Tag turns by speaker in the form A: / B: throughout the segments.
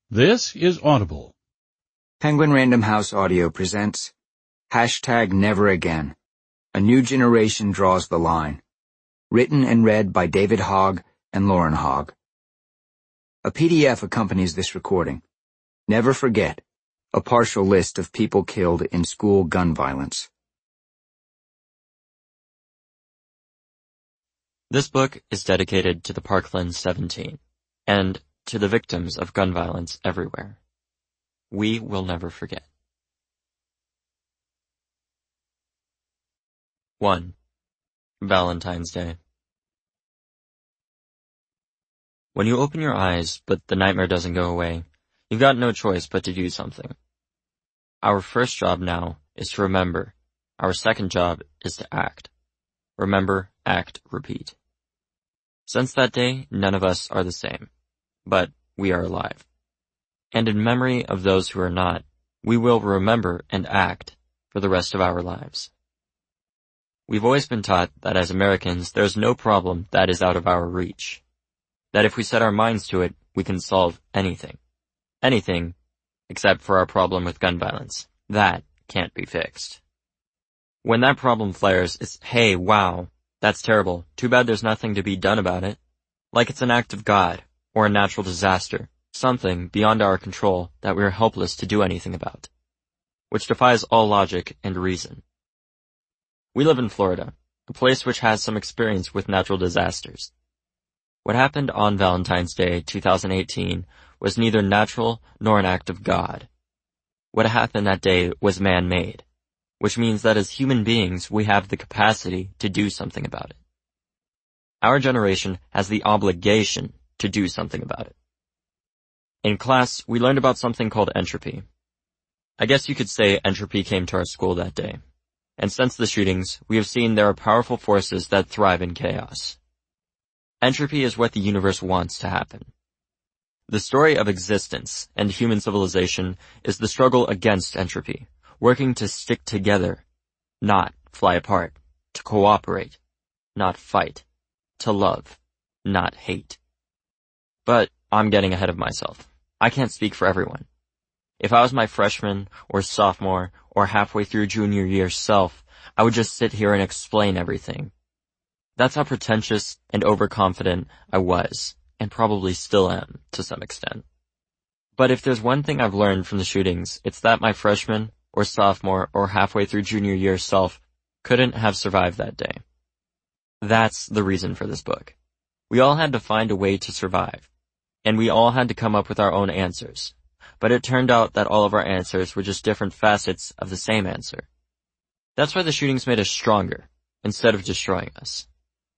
A: This is Audible.
B: Penguin Random House Audio presents #Never Again. A New Generation Draws the Line. Written and read by David Hogg and Lauren Hogg. A PDF accompanies this recording. Never forget, a partial list of people killed in school gun violence.
C: This book is dedicated to the Parkland 17 and to the victims of gun violence everywhere. We will never forget. 1. Valentine's Day. When you open your eyes, but the nightmare doesn't go away, you've got no choice but to do something. Our first job now is to remember. Our second job is to act. Remember, act, repeat. Since that day, none of us are the same, but we are alive. And in memory of those who are not, we will remember and act for the rest of our lives. We've always been taught that as Americans, there's no problem that is out of our reach. That if we set our minds to it, we can solve anything. Anything, except for our problem with gun violence. That can't be fixed. When that problem flares, it's, hey, wow, that's terrible. Too bad there's nothing to be done about it. Like it's an act of God, or a natural disaster, something beyond our control that we are helpless to do anything about, which defies all logic and reason. We live in Florida, a place which has some experience with natural disasters. What happened on Valentine's Day 2018 was neither natural nor an act of God. What happened that day was man-made, which means that as human beings we have the capacity to do something about it. Our generation has the obligation to do something about it. In class, we learned about something called entropy. I guess you could say entropy came to our school that day. And since the shootings, we have seen there are powerful forces that thrive in chaos. Entropy is what the universe wants to happen. The story of existence and human civilization is the struggle against entropy, working to stick together, not fly apart, to cooperate, not fight, to love, not hate. But I'm getting ahead of myself. I can't speak for everyone. If I was my freshman or sophomore or halfway through junior year self, I would just sit here and explain everything. That's how pretentious and overconfident I was, and probably still am to some extent. But if there's one thing I've learned from the shootings, it's that my freshman or sophomore or halfway through junior year self couldn't have survived that day. That's the reason for this book. We all had to find a way to survive, and we all had to come up with our own answers. But it turned out that all of our answers were just different facets of the same answer. That's why the shootings made us stronger, instead of destroying us.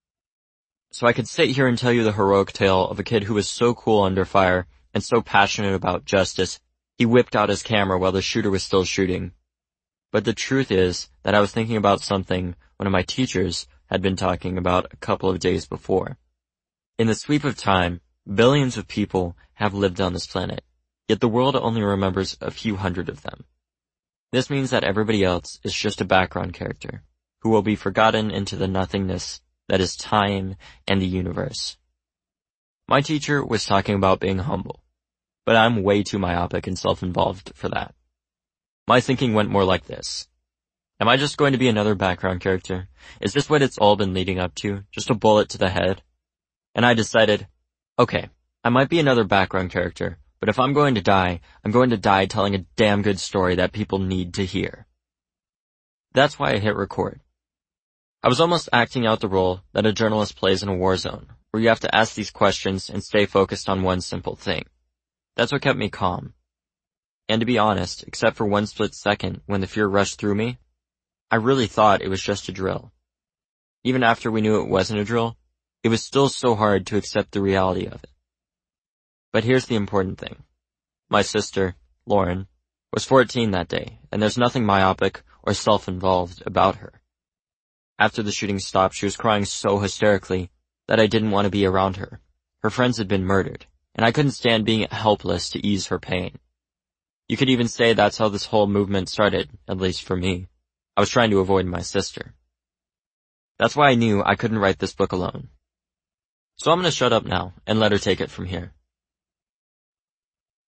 C: So I could sit here and tell you the heroic tale of a kid who was so cool under fire and so passionate about justice, he whipped out his camera while the shooter was still shooting. But the truth is that I was thinking about something one of my teachers had been talking about a couple of days before. In the sweep of time, billions of people have lived on this planet, yet the world only remembers a few hundred of them. This means that everybody else is just a background character, who will be forgotten into the nothingness that is time and the universe. My teacher was talking about being humble, but I'm way too myopic and self-involved for that. My thinking went more like this. Am I just going to be another background character? Is this what it's all been leading up to? Just a bullet to the head? And I decided, okay, I might be another background character, but if I'm going to die, I'm going to die telling a damn good story that people need to hear. That's why I hit record. I was almost acting out the role that a journalist plays in a war zone, where you have to ask these questions and stay focused on one simple thing. That's what kept me calm. And to be honest, except for one split second when the fear rushed through me, I really thought it was just a drill. Even after we knew it wasn't a drill, it was still so hard to accept the reality of it. But here's the important thing. My sister, Lauren, was 14 that day, and there's nothing myopic or self-involved about her. After the shooting stopped, she was crying so hysterically that I didn't want to be around her. Her friends had been murdered, and I couldn't stand being helpless to ease her pain. You could even say that's how this whole movement started, at least for me. I was trying to avoid my sister. That's why I knew I couldn't write this book alone. So I'm going to shut up now and let her take it from here.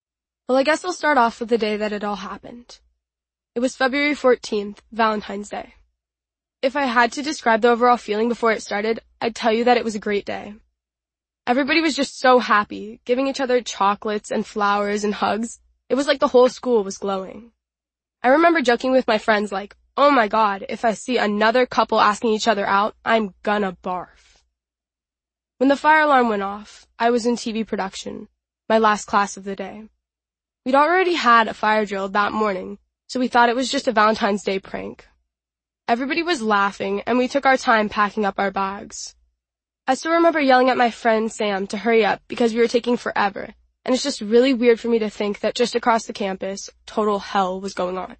A: Well, I guess I'll start off with the day that it all happened. It was February 14th, Valentine's Day. If I had to describe the overall feeling before it started, I'd tell you that it was a great day. Everybody was just so happy, giving each other chocolates and flowers and hugs. It was like the whole school was glowing. I remember joking with my friends like, oh my God, if I see another couple asking each other out, I'm gonna barf. When the fire alarm went off, I was in TV production, my last class of the day. We'd already had a fire drill that morning, so we thought it was just a Valentine's Day prank. Everybody was laughing, and we took our time packing up our bags. I still remember yelling at my friend Sam to hurry up because we were taking forever, and it's just really weird for me to think that just across the campus, total hell was going on.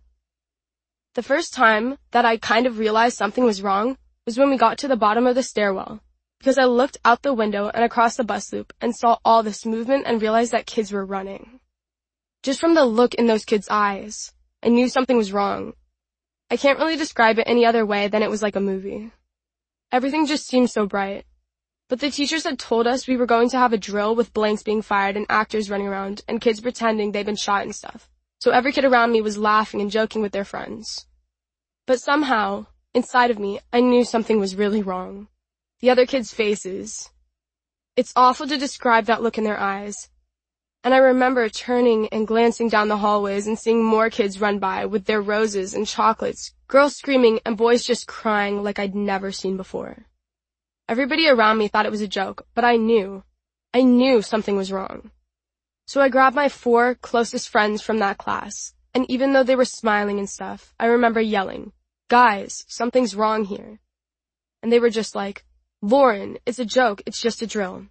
A: The first time that I kind of realized something was wrong was when we got to the bottom of the stairwell, because I looked out the window and across the bus loop and saw all this movement and realized that kids were running. Just from the look in those kids' eyes, I knew something was wrong. I can't really describe it any other way than it was like a movie. Everything just seemed so bright. But the teachers had told us we were going to have a drill with blanks being fired and actors running around and kids pretending they'd been shot and stuff. So every kid around me was laughing and joking with their friends. But somehow, inside of me, I knew something was really wrong. The other kids' faces. It's awful to describe that look in their eyes. And I remember turning and glancing down the hallways and seeing more kids run by with their roses and chocolates, girls screaming and boys just crying like I'd never seen before. Everybody around me thought it was a joke, but I knew something was wrong. So I grabbed my 4 closest friends from that class, and even though they were smiling and stuff, I remember yelling, guys, something's wrong here. And they were just like, Lauren, it's a joke, it's just a drill.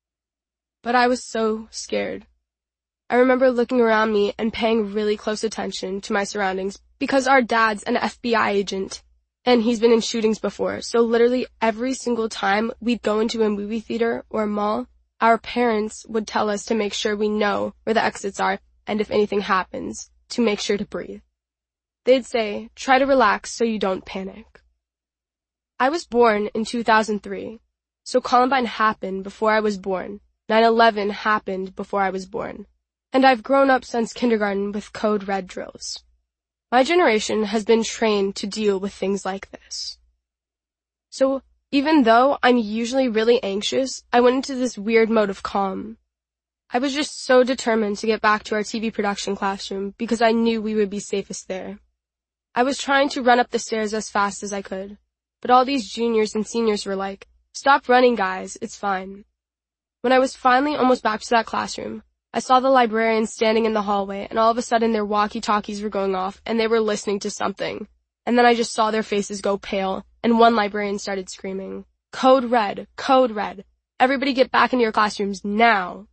A: But I was so scared. I remember looking around me and paying really close attention to my surroundings because our dad's an FBI agent and he's been in shootings before. So literally every single time we'd go into a movie theater or a mall, our parents would tell us to make sure we know where the exits are and if anything happens, to make sure to breathe. They'd say, try to relax so you don't panic. I was born in 2003, so Columbine happened before I was born. 9/11 happened before I was born. And I've grown up since kindergarten with Code Red drills. My generation has been trained to deal with things like this. So even though I'm usually really anxious, I went into this weird mode of calm. I was just so determined to get back to our TV production classroom because I knew we would be safest there. I was trying to run up the stairs as fast as I could, but all these juniors and seniors were like, stop running guys, it's fine. When I was finally almost back to that classroom, I saw the librarians standing in the hallway, and all of a sudden their walkie-talkies were going off, and they were listening to something. And then I just saw their faces go pale, and one librarian started screaming, Code Red, Code Red. Everybody get back into your classrooms now.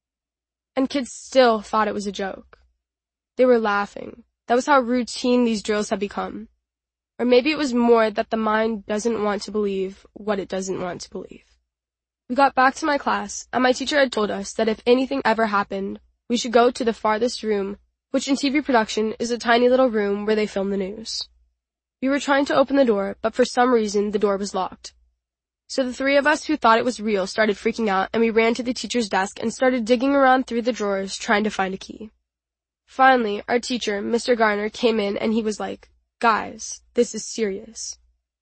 A: And kids still thought it was a joke. They were laughing. That was how routine these drills had become. Or maybe it was more that the mind doesn't want to believe what it doesn't want to believe. We got back to my class, and my teacher had told us that if anything ever happened, we should go to the farthest room, which in TV production is a tiny little room where they film the news. We were trying to open the door, but for some reason the door was locked. So the 3 of us who thought it was real started freaking out, and we ran to the teacher's desk and started digging around through the drawers trying to find a key. Finally, our teacher, Mr. Garner, came in and he was like, guys, this is serious.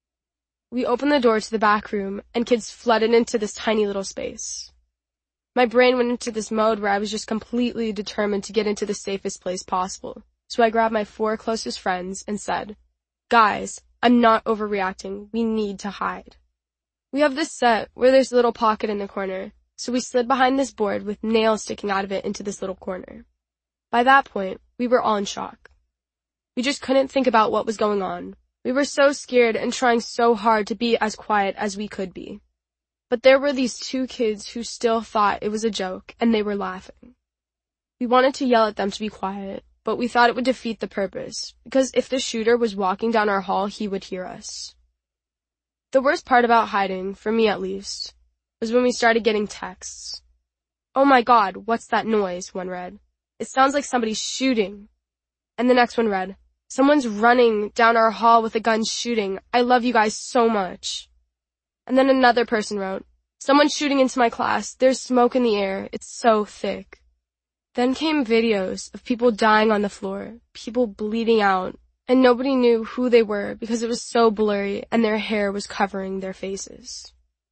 A: We opened the door to the back room, and kids flooded into this tiny little space. My brain went into this mode where I was just completely determined to get into the safest place possible. So I grabbed my 4 closest friends and said, guys, I'm not overreacting. We need to hide. We have this set where there's a little pocket in the corner, so we slid behind this board with nails sticking out of it into this little corner. By that point, we were all in shock. We just couldn't think about what was going on. We were so scared and trying so hard to be as quiet as we could be. But there were these 2 kids who still thought it was a joke, and they were laughing. We wanted to yell at them to be quiet, but we thought it would defeat the purpose, because if the shooter was walking down our hall, he would hear us. The worst part about hiding, for me at least, was when we started getting texts. Oh my God, what's that noise? One read. It sounds like somebody's shooting. And the next one read, someone's running down our hall with a gun shooting. I love you guys so much. And then another person wrote, someone's shooting into my class. There's smoke in the air. It's so thick. Then came videos of people dying on the floor, people bleeding out, and nobody knew who they were because it was so blurry and their hair was covering their faces.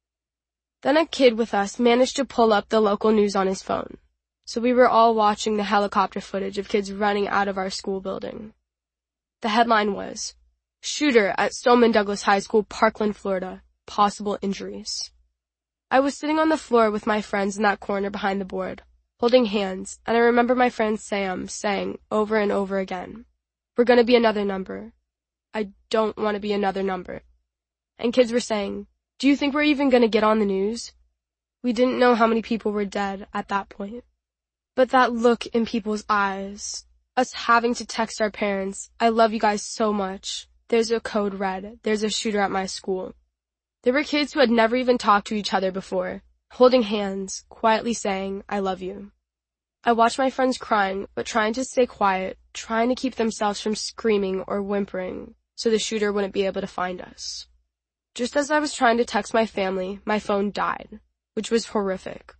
A: Then a kid with us managed to pull up the local news on his phone, so we were all watching the helicopter footage of kids running out of our school building. The headline was, "Shooter at Stoneman Douglas High School, Parkland, Florida. Possible injuries." I was sitting on the floor with my friends in that corner behind the board, holding hands, and I remember my friend Sam saying over and over again, "We're gonna be another number. I don't want to be another number." And kids were saying, "Do you think we're even gonna get on the news?" We didn't know how many people were dead at that point. But that look in people's eyes, us having to text our parents, "I love you guys so much. There's a code red. There's a shooter at my school." There were kids who had never even talked to each other before, holding hands, quietly saying, "I love you." I watched my friends crying, but trying to stay quiet, trying to keep themselves from screaming or whimpering so the shooter wouldn't be able to find us. Just as I was trying to text my family, my phone died, which was horrific.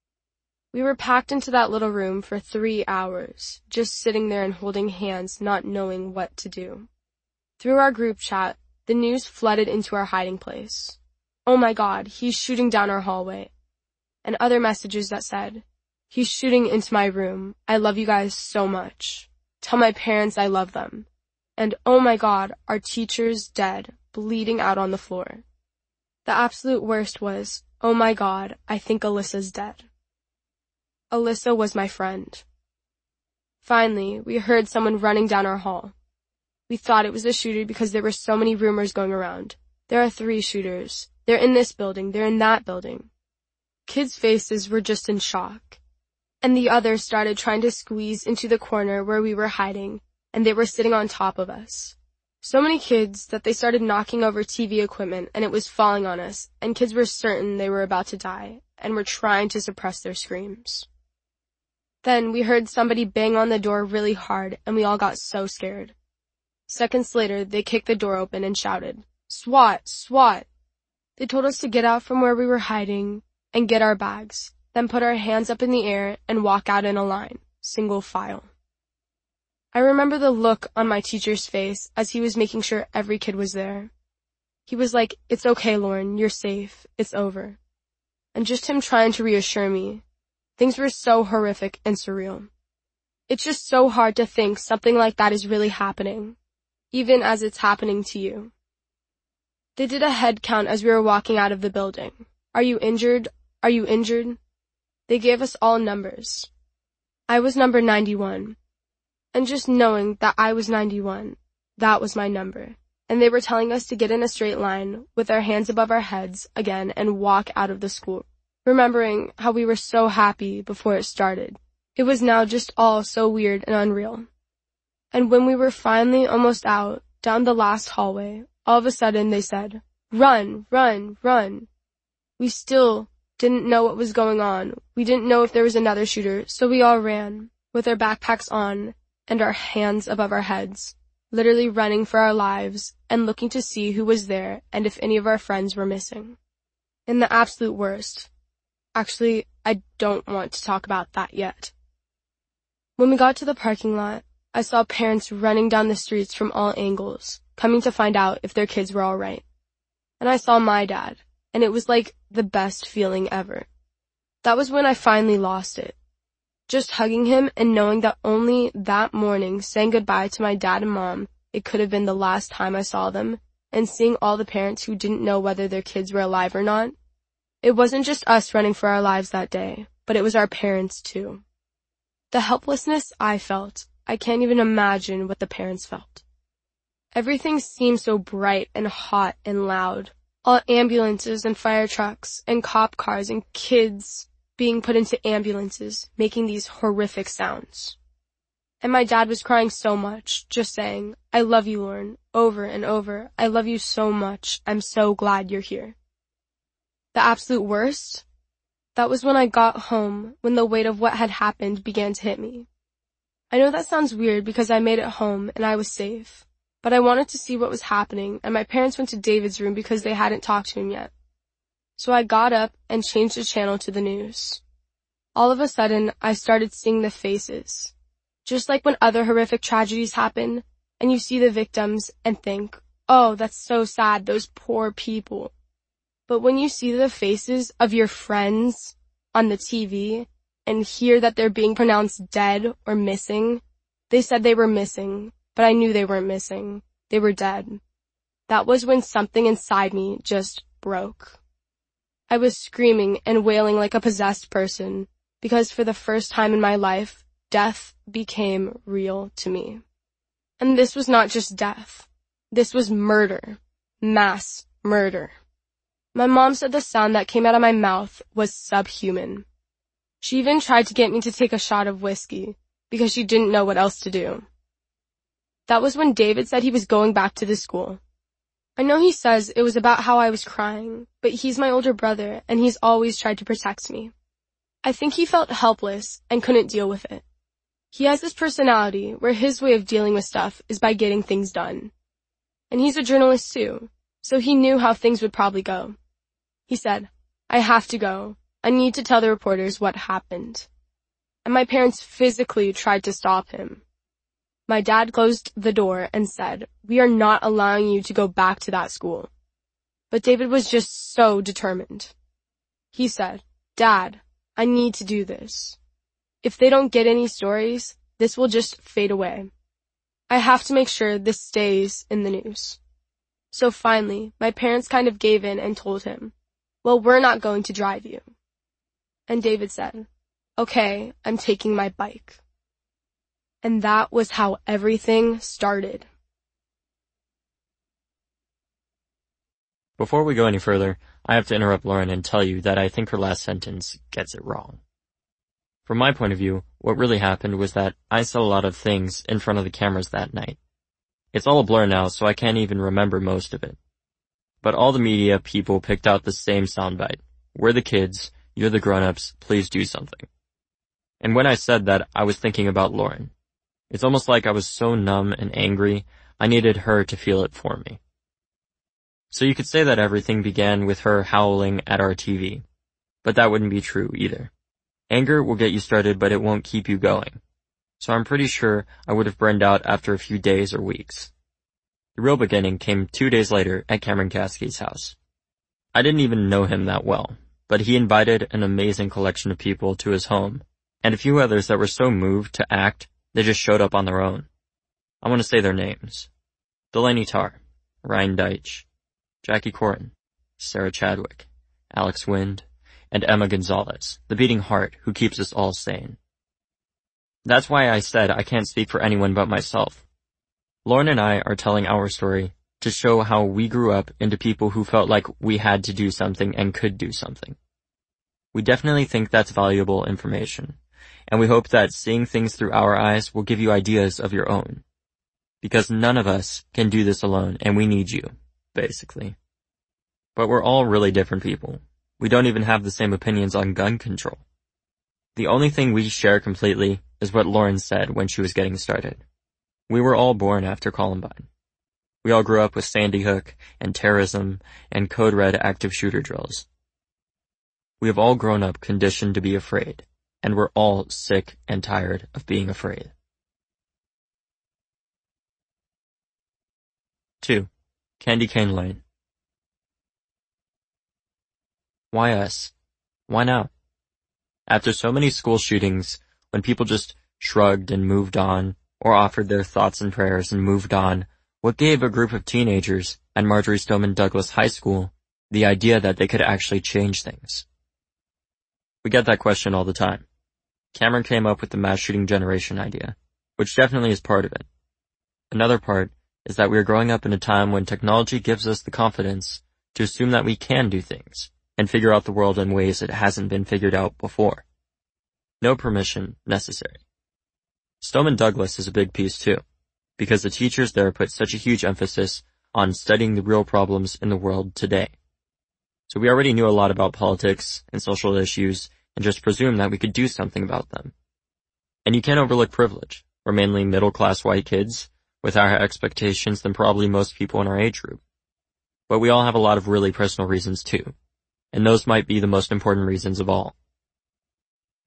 A: We were packed into that little room for 3 hours, just sitting there and holding hands, not knowing what to do. Through our group chat, the news flooded into our hiding place. "Oh my God, he's shooting down our hallway." And other messages that said, "He's shooting into my room. I love you guys so much. Tell my parents I love them." And "Oh my God, our teacher's dead, bleeding out on the floor." The absolute worst was, "Oh my God, I think Alyssa's dead." Alyssa was my friend. Finally, we heard someone running down our hall. We thought it was a shooter because there were so many rumors going around. There are 3 shooters. They're in this building. They're in that building. Kids' faces were just in shock. And the others started trying to squeeze into the corner where we were hiding, and they were sitting on top of us. So many kids that they started knocking over TV equipment and it was falling on us, and kids were certain they were about to die and were trying to suppress their screams. Then we heard somebody bang on the door really hard and we all got so scared. Seconds later, they kicked the door open and shouted, "SWAT! SWAT!" They told us to get out from where we were hiding and get our bags, then put our hands up in the air and walk out in a line, single file. I remember the look on my teacher's face as he was making sure every kid was there. He was like, "It's okay, Lauren, you're safe, it's over." And just him trying to reassure me. Things were so horrific and surreal. It's just so hard to think something like that is really happening, even as it's happening to you. They did a head count as we were walking out of the building. "Are you injured? Are you injured?" They gave us all numbers. I was number 91. And just knowing that I was 91, that was my number. And they were telling us to get in a straight line with our hands above our heads again and walk out of the school, remembering how we were so happy before it started. It was now just all so weird and unreal. And when we were finally almost out, down the last hallway, all of a sudden they said, "Run, run, run." We still didn't know what was going on. We didn't know if there was another shooter, so we all ran, with our backpacks on and our hands above our heads, literally running for our lives and looking to see who was there and if any of our friends were missing. In the absolute worst. Actually, I don't want to talk about that yet. When we got to the parking lot, I saw parents running down the streets from all angles, coming to find out if their kids were all right. And I saw my dad, and it was like the best feeling ever. That was when I finally lost it. Just hugging him and knowing that only that morning, saying goodbye to my dad and mom, it could have been the last time I saw them, and seeing all the parents who didn't know whether their kids were alive or not. It wasn't just us running for our lives that day, but it was our parents too. The helplessness I felt, I can't even imagine what the parents felt. Everything seemed so bright and hot and loud. All ambulances and fire trucks and cop cars and kids being put into ambulances, making these horrific sounds. And my dad was crying so much, just saying, "I love you, Lauren," over and over. "I love you so much. I'm so glad you're here." The absolute worst? That was when I got home, when the weight of what had happened began to hit me. I know that sounds weird because I made it home and I was safe, but I wanted to see what was happening, and my parents went to David's room because they hadn't talked to him yet. So I got up and changed the channel to the news. All of a sudden, I started seeing the faces. Just like when other horrific tragedies happen, and you see the victims and think, oh, that's so sad, those poor people. But when you see the faces of your friends on the TV and hear that they're being pronounced dead or missing, they said they were missing, but I knew they weren't missing. They were dead. That was when something inside me just broke. I was screaming and wailing like a possessed person because for the first time in my life, death became real to me. And this was not just death. This was murder. Mass murder. My mom said the sound that came out of my mouth was subhuman. She even tried to get me to take a shot of whiskey because she didn't know what else to do. That was when David said he was going back to the school. I know he says it was about how I was crying, but he's my older brother and he's always tried to protect me. I think he felt helpless and couldn't deal with it. He has this personality where his way of dealing with stuff is by getting things done. And he's a journalist too, so he knew how things would probably go. He said, I have to go. I need to tell the reporters what happened. And my parents physically tried to stop him. My dad closed the door and said, we are not allowing you to go back to that school. But David was just so determined. He said, Dad, I need to do this. If they don't get any stories, this will just fade away. I have to make sure this stays in the news. So finally, my parents kind of gave in and told him, well, we're not going to drive you. And David said, okay, I'm taking my bike. And that was how everything started.
C: Before we go any further, I have to interrupt Lauren and tell you that I think her last sentence gets it wrong. From my point of view, what really happened was that I said a lot of things in front of the cameras that night. It's all a blur now, so I can't even remember most of it. But all the media people picked out the same soundbite. We're the kids, you're the grown-ups, please do something. And when I said that, I was thinking about Lauren. It's almost like I was so numb and angry, I needed her to feel it for me. So you could say that everything began with her howling at our TV. But that wouldn't be true either. Anger will get you started, but it won't keep you going. So I'm pretty sure I would have burned out after a few days or weeks. The real beginning came 2 days later at Cameron Caskey's house. I didn't even know him that well, but he invited an amazing collection of people to his home, and a few others that were so moved to act, they just showed up on their own. I want to say their names. Delaney Tarr, Ryan Deitch, Jackie Corin, Sarah Chadwick, Alex Wind, and Emma Gonzalez, the beating heart who keeps us all sane. That's why I said I can't speak for anyone but myself. Lauren and I are telling our story to show how we grew up into people who felt like we had to do something and could do something. We definitely think that's valuable information, and we hope that seeing things through our eyes will give you ideas of your own. Because none of us can do this alone, and we need you, basically. But we're all really different people. We don't even have the same opinions on gun control. The only thing we share completely is what Lauren said when she was getting started. We were all born after Columbine. We all grew up with Sandy Hook and terrorism and Code Red active shooter drills. We have all grown up conditioned to be afraid, and we're all sick and tired of being afraid. 2. Candy Cane Lane. Why us? Why now? After so many school shootings, when people just shrugged and moved on, or offered their thoughts and prayers and moved on, what gave a group of teenagers at Marjory Stoneman Douglas High School the idea that they could actually change things? We get that question all the time. Cameron came up with the mass shooting generation idea, which definitely is part of it. Another part is that we are growing up in a time when technology gives us the confidence to assume that we can do things and figure out the world in ways it hasn't been figured out before. No permission necessary. Stoneman Douglas is a big piece too, because the teachers there put such a huge emphasis on studying the real problems in the world today. So we already knew a lot about politics and social issues and just presumed that we could do something about them. And you can't overlook privilege. We're mainly middle-class white kids with higher expectations than probably most people in our age group. But we all have a lot of really personal reasons too, and those might be the most important reasons of all.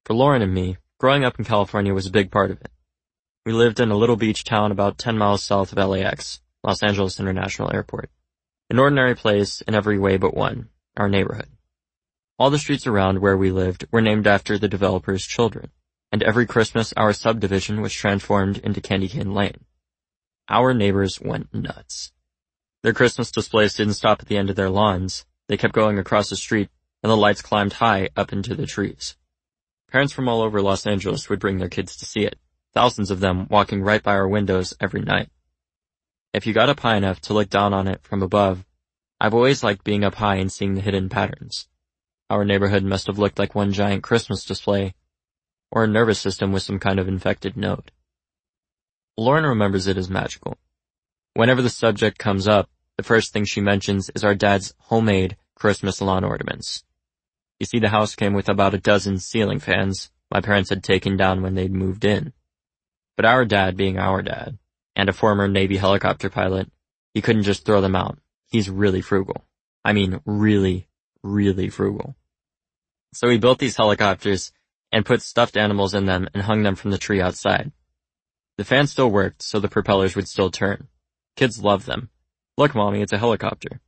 C: For Lauren and me, growing up in California was a big part of it. We lived in a little beach town about 10 miles south of LAX, Los Angeles International Airport. An ordinary place in every way but one, our neighborhood. All the streets around where we lived were named after the developers' children, and every Christmas our subdivision was transformed into Candy Cane Lane. Our neighbors went nuts. Their Christmas displays didn't stop at the end of their lawns. They kept going across the street, and the lights climbed high up into the trees. Parents from all over Los Angeles would bring their kids to see it, thousands of them walking right by our windows every night. If you got up high enough to look down on it from above, I've always liked being up high and seeing the hidden patterns. Our neighborhood must have looked like one giant Christmas display, or a nervous system with some kind of infected node. Lauren remembers it as magical. Whenever the subject comes up, the first thing she mentions is our dad's homemade Christmas lawn ornaments. You see, the house came with about a dozen ceiling fans my parents had taken down when they'd moved in. But our dad, being our dad, and a former Navy helicopter pilot, he couldn't just throw them out. He's really frugal. I mean, really, really frugal. So he built these helicopters and put stuffed animals in them and hung them from the tree outside. The fans still worked, so the propellers would still turn. Kids loved them. Look, Mommy, it's a helicopter.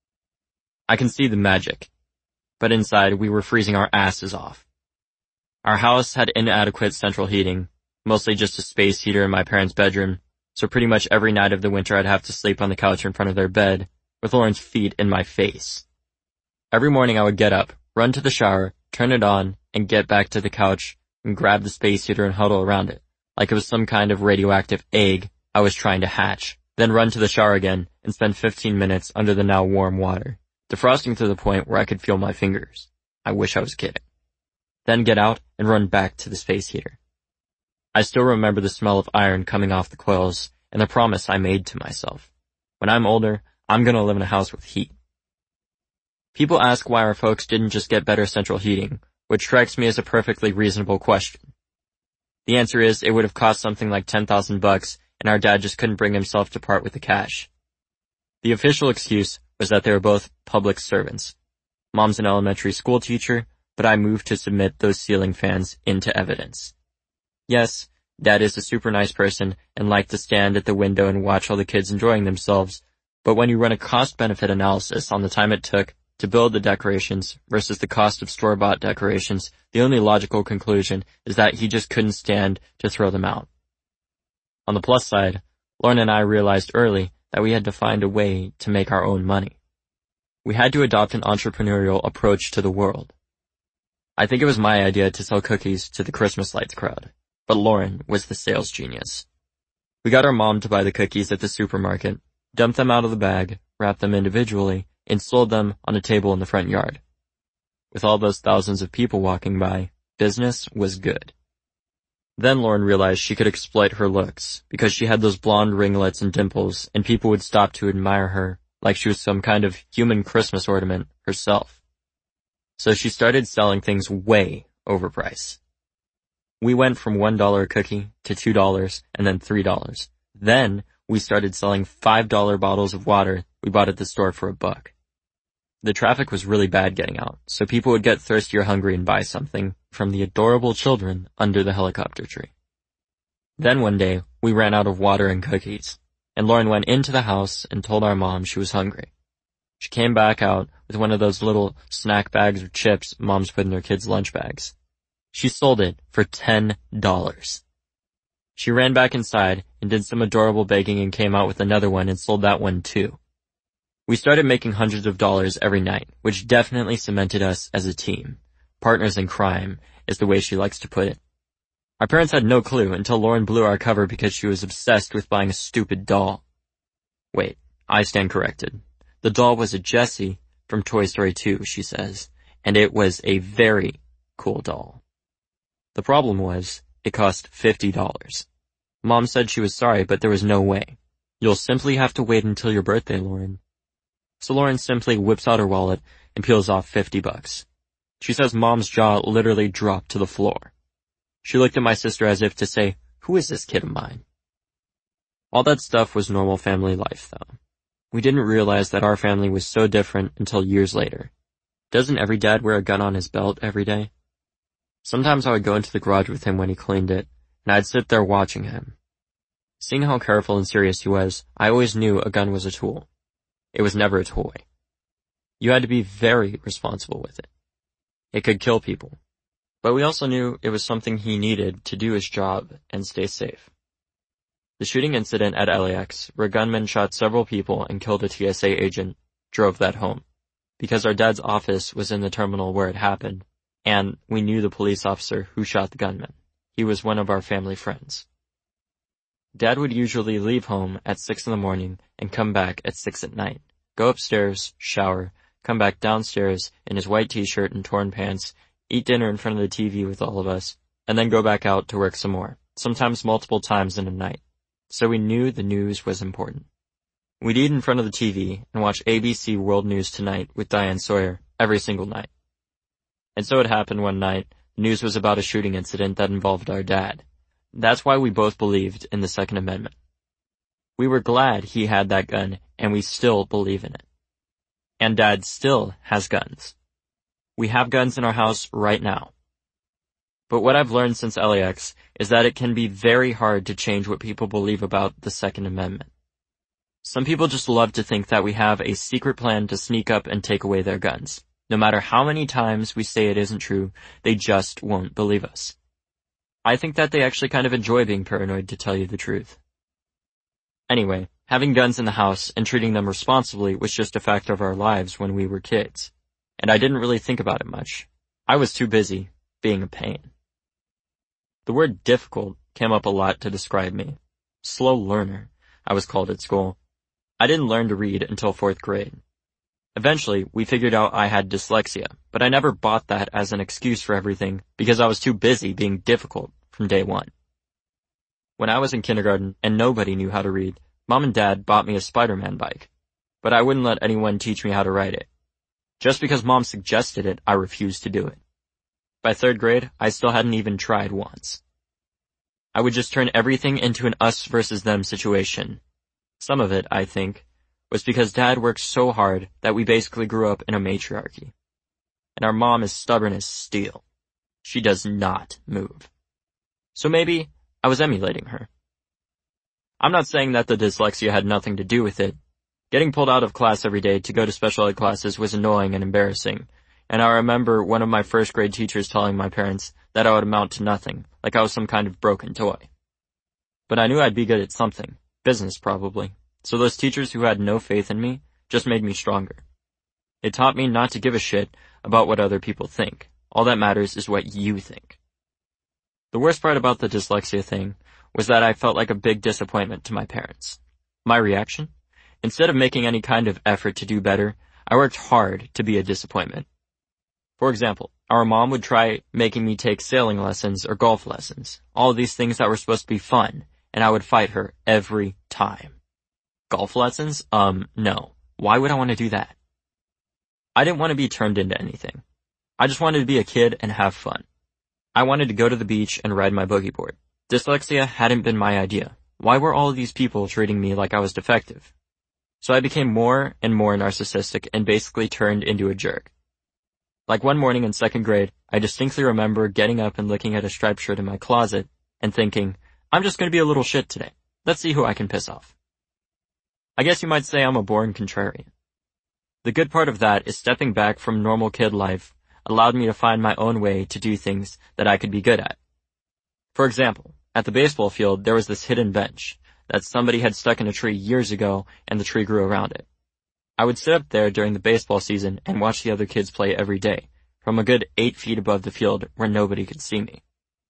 C: I can see the magic. But inside, we were freezing our asses off. Our house had inadequate central heating, mostly just a space heater in my parents' bedroom, so pretty much every night of the winter I'd have to sleep on the couch in front of their bed, with Lauren's feet in my face. Every morning I would get up, run to the shower, turn it on, and get back to the couch and grab the space heater and huddle around it, like it was some kind of radioactive egg I was trying to hatch, then run to the shower again and spend 15 minutes under the now warm water, defrosting to the point where I could feel my fingers. I wish I was kidding. Then get out and run back to the space heater. I still remember the smell of iron coming off the coils and the promise I made to myself. When I'm older, I'm gonna live in a house with heat. People ask why our folks didn't just get better central heating, which strikes me as a perfectly reasonable question. The answer is it would have cost something like $10,000 and our dad just couldn't bring himself to part with the cash. The official excuse was that they were both public servants. Mom's an elementary school teacher, but I moved to submit those ceiling fans into evidence. Yes, Dad is a super nice person and liked to stand at the window and watch all the kids enjoying themselves, but when you run a cost-benefit analysis on the time it took to build the decorations versus the cost of store-bought decorations, the only logical conclusion is that he just couldn't stand to throw them out. On the plus side, Lauren and I realized early that we had to find a way to make our own money. We had to adopt an entrepreneurial approach to the world. I think it was my idea to sell cookies to the Christmas lights crowd, but Lauren was the sales genius. We got our mom to buy the cookies at the supermarket, dumped them out of the bag, wrapped them individually, and sold them on a table in the front yard. With all those thousands of people walking by, business was good. Then Lauren realized she could exploit her looks, because she had those blonde ringlets and dimples, and people would stop to admire her, like she was some kind of human Christmas ornament herself. So she started selling things way overpriced. We went from $1 a cookie to $2 and then $3. Then we started selling $5 bottles of water we bought at the store for $1. The traffic was really bad getting out, so people would get thirsty or hungry and buy something from the adorable children under the helicopter tree. Then one day, we ran out of water and cookies, and Lauren went into the house and told our mom she was hungry. She came back out with one of those little snack bags of chips moms put in their kids' lunch bags. She sold it for $10. She ran back inside and did some adorable baking and came out with another one and sold that one too. We started making hundreds of dollars every night, which definitely cemented us as a team. Partners in crime is the way she likes to put it. Our parents had no clue until Lauren blew our cover because she was obsessed with buying a stupid doll. Wait, I stand corrected. The doll was a Jessie from Toy Story 2, she says, and it was a very cool doll. The problem was, it cost $50. Mom said she was sorry, but there was no way. You'll simply have to wait until your birthday, Lauren. So Lauren simply whips out her wallet and peels off $50. She says Mom's jaw literally dropped to the floor. She looked at my sister as if to say, "Who is this kid of mine?" All that stuff was normal family life, though. We didn't realize that our family was so different until years later. Doesn't every dad wear a gun on his belt every day? Sometimes I would go into the garage with him when he cleaned it, and I'd sit there watching him. Seeing how careful and serious he was, I always knew a gun was a tool. It was never a toy. You had to be very responsible with it. It could kill people. But we also knew it was something he needed to do his job and stay safe. The shooting incident at LAX, where a gunman shot several people and killed a TSA agent, drove that home. Because our dad's office was in the terminal where it happened, and we knew the police officer who shot the gunman. He was one of our family friends. Dad would usually leave home at 6 in the morning and come back at 6 at night, go upstairs, shower, come back downstairs in his white t-shirt and torn pants, eat dinner in front of the TV with all of us, and then go back out to work some more, sometimes multiple times in a night. So we knew the news was important. We'd eat in front of the TV and watch ABC World News Tonight with Diane Sawyer every single night. And so it happened one night, the news was about a shooting incident that involved our dad. That's why we both believed in the Second Amendment. We were glad he had that gun, and we still believe in it. And Dad still has guns. We have guns in our house right now. But what I've learned since LAX is that it can be very hard to change what people believe about the Second Amendment. Some people just love to think that we have a secret plan to sneak up and take away their guns. No matter how many times we say it isn't true, they just won't believe us. I think that they actually kind of enjoy being paranoid, to tell you the truth. Anyway, having guns in the house and treating them responsibly was just a fact of our lives when we were kids. And I didn't really think about it much. I was too busy being a pain. The word difficult came up a lot to describe me. Slow learner, I was called at school. I didn't learn to read until 4th grade. Eventually, we figured out I had dyslexia, but I never bought that as an excuse for everything because I was too busy being difficult from day one. When I was in kindergarten and nobody knew how to read, Mom and Dad bought me a Spider-Man bike, but I wouldn't let anyone teach me how to ride it. Just because Mom suggested it, I refused to do it. By 3rd grade, I still hadn't even tried once. I would just turn everything into an us versus them situation. Some of it, I think, was because Dad worked so hard that we basically grew up in a matriarchy. And our mom is stubborn as steel. She does not move. So maybe I was emulating her. I'm not saying that the dyslexia had nothing to do with it. Getting pulled out of class every day to go to special ed classes was annoying and embarrassing, and I remember one of my 1st grade teachers telling my parents that I would amount to nothing, like I was some kind of broken toy. But I knew I'd be good at something, business probably. So those teachers who had no faith in me just made me stronger. It taught me not to give a shit about what other people think. All that matters is what you think. The worst part about the dyslexia thing was that I felt like a big disappointment to my parents. My reaction? Instead of making any kind of effort to do better, I worked hard to be a disappointment. For example, our mom would try making me take sailing lessons or golf lessons, all of these things that were supposed to be fun, and I would fight her every time. Golf lessons? No. Why would I want to do that? I didn't want to be turned into anything. I just wanted to be a kid and have fun. I wanted to go to the beach and ride my boogie board. Dyslexia hadn't been my idea. Why were all of these people treating me like I was defective? So I became more and more narcissistic and basically turned into a jerk. Like one morning in 2nd grade, I distinctly remember getting up and looking at a striped shirt in my closet and thinking, I'm just going to be a little shit today. Let's see who I can piss off. I guess you might say I'm a born contrarian. The good part of that is stepping back from normal kid life allowed me to find my own way to do things that I could be good at. For example, at the baseball field there was this hidden bench that somebody had stuck in a tree years ago and the tree grew around it. I would sit up there during the baseball season and watch the other kids play every day, from a good 8 feet above the field where nobody could see me.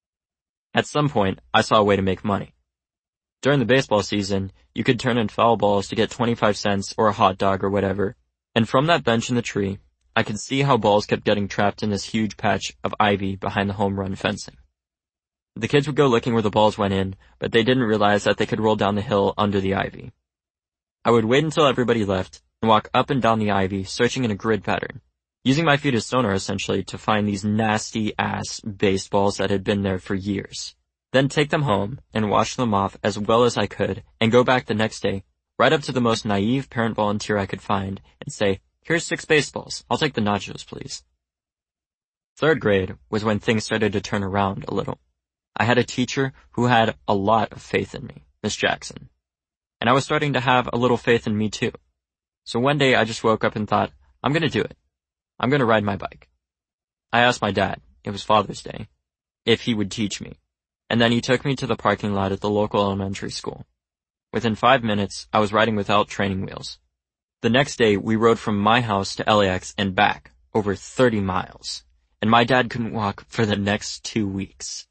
C: At some point, I saw a way to make money. During the baseball season, you could turn in foul balls to get 25 cents or a hot dog or whatever, and from that bench in the tree, I could see how balls kept getting trapped in this huge patch of ivy behind the home run fencing. The kids would go looking where the balls went in, but they didn't realize that they could roll down the hill under the ivy. I would wait until everybody left and walk up and down the ivy, searching in a grid pattern, using my feet as sonar essentially to find these nasty-ass baseballs that had been there for years. Then take them home and wash them off as well as I could and go back the next day, right up to the most naive parent volunteer I could find and say, here's 6 baseballs. I'll take the nachos, please. Third grade was when things started to turn around a little. I had a teacher who had a lot of faith in me, Miss Jackson. And I was starting to have a little faith in me too. So one day I just woke up and thought, I'm gonna do it. I'm gonna ride my bike. I asked my dad, it was Father's Day, if he would teach me. And then he took me to the parking lot at the local elementary school. Within 5 minutes, I was riding without training wheels. The next day, we rode from my house to LAX and back, over 30 miles. And my dad couldn't walk for the next 2 weeks.